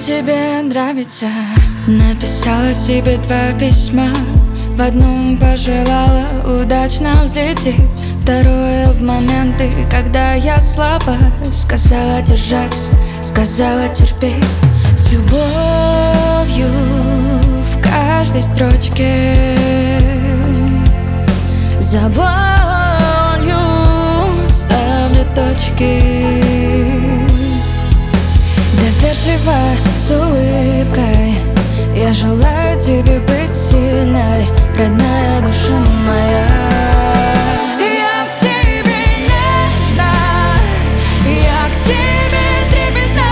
тебе нравится. Написала себе 2 письма. В одном пожелала удачно взлететь, второе в моменты, когда я слаба. Сказала держаться, сказала терпеть. С любовью в каждой строчке, за болью ставлю точки. Доверчиво, с улыбкой, я желаю тебе быть сильной, родная душа моя. Я к себе нежна, я к себе трепетна.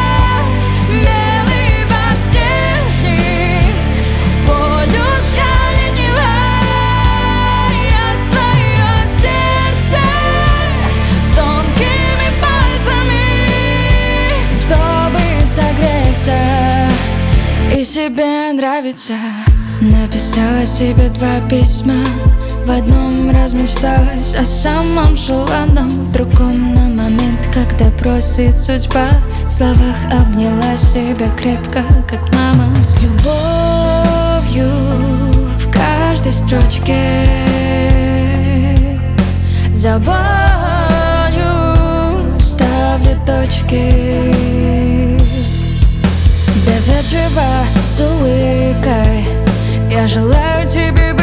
Белый подснежник, подушка летнего. Я свое сердце тонкими пальцами, чтобы согреться и себе нравится. Написала себе 2 письма. В одном размечталась о самом желанном, в другом на момент, когда просит судьба. В словах обняла себя крепко, как мама. С любовью в каждой строчке, за болью ставлю точки. Доверчиво, с улыбкой, я желаю тебе